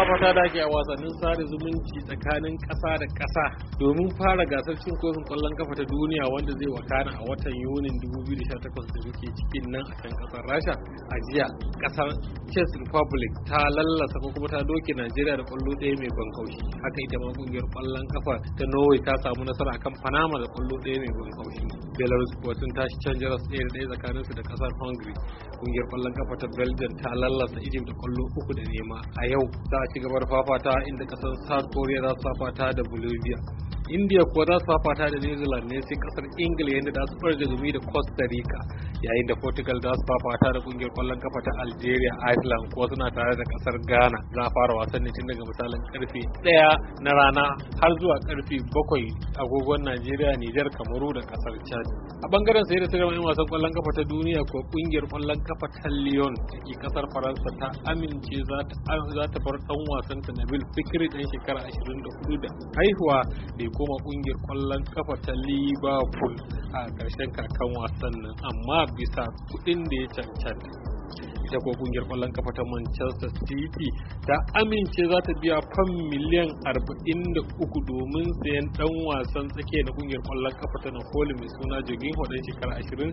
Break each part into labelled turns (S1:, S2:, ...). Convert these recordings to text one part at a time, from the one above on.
S1: fafata da ake a wasannin sada zumunci tsakanin ƙasa da ƙasa domin fara gasar cin kofin ƙwallon kafa ta duniya wanda zai wakana a watan Yunin 2018 da muke cikin nan a can ƙasar Rasha. A jiya ƙasar Czech Republic ta lallasa ko kuma ta doke Najeriya da ƙwallo ɗaya mai ban haushi. Haka ita ma ƙungiyar ƙwallon kafa ta Norway ta samu nasara akan Panama da ƙwallo ɗaya mai ban haushi. Belarus kuwa sun tashi can jaras ɗaya da ɗaya tsakaninsu da ƙasar Hungary. Ƙungiyar ƙwallon kafa ta Belgium ta lallasa Egypt da ƙwallo 3 da nema. A yau za a ci gaba da fafata inda kasar South Korea za su fafata da Bolivia. India kuwa za su fafata da New Zealand ne, sai kasar Ingila yadda za su farje gumi da Costa Rica, yayin da Portugal za su fafata da kungiyar kwallon kafa ta Algeria. Iceland kuwa suna tare da kasar Ghana. Za a fara wasan ne tun daga misalin karfe 1 na rana har zuwa karfe 7 agogon Najeriya, Nijar, Kamaru da kasar Chad. A bangaren sai da sirrin wasan kwallon kafa ta duniya kuwa kungiyar kwallon kafa ta Lyon da ke kasar Faransa ta amince za ta bar dan wasan ta Nabil Fekir dan shekara 24 da haihuwa da ya koma kungiyar kwallon kafa ta Liverpool a ƙarshen kakan wasan nan, amma bisa kuɗin da ya cancanta. Ita ko kungiyar kwallon kafa ta Manchester City ta amince za ta biya fam miliyan 43 domin sayan dan wasan tsakiya na kungiyar kwallon kafa ta Napoli mai suna Jorginho dan shekara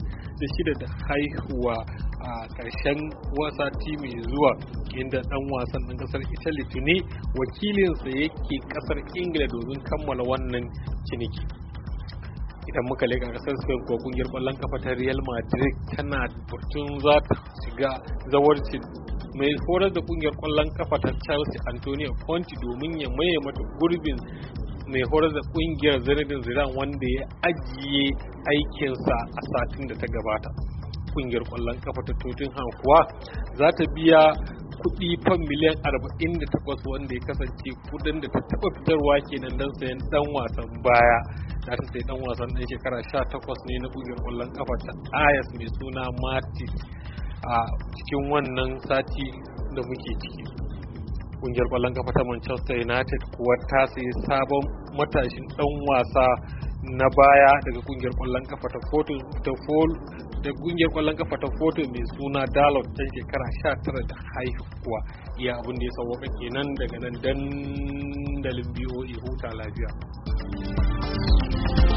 S1: 26 da haihuwa a ƙarshen sati mai zuwa, inda dan wasan ɗan ƙasar Italy tuni wakilinsa yake ƙasar Ingila domin kammala wannan ciniki. Idan muka leka kasar Spain ko kungiyar kwallon kafa ta Real Madrid tana batun za ta shiga zawarci mai horar da kungiyar kwallon kafa ta Chelsea Antonio Conte domin ya maye mata gurbin mai horar da kungiyar Zinedine Zidane wanda ya ajiye aikinsa a satin da ta gabata. Kungiyar kwallon kafa ta Tottenham kuwa za ta biya kuɗi fan miliyan 48 wanda ya kasance kudin da ta taba fitarwa kenan don sayan dan wasan baya. Da ta sai dan wasan ɗan shekara 18 ne na kungiyar kwallon kafa ta Ajax mai suna Matip a cikin wannan sati da muke ciki. Kungiyar kwallon kafa ta Manchester United kuwa ta sayi sabon matashin dan wasa na baya daga kungiyar kwallon kafa ta Porto mai suna Dalot dan shekara 19 da haihuwa. Iya abin da ya sauwaka kenan daga nan dandalin BOA, huta lafiya.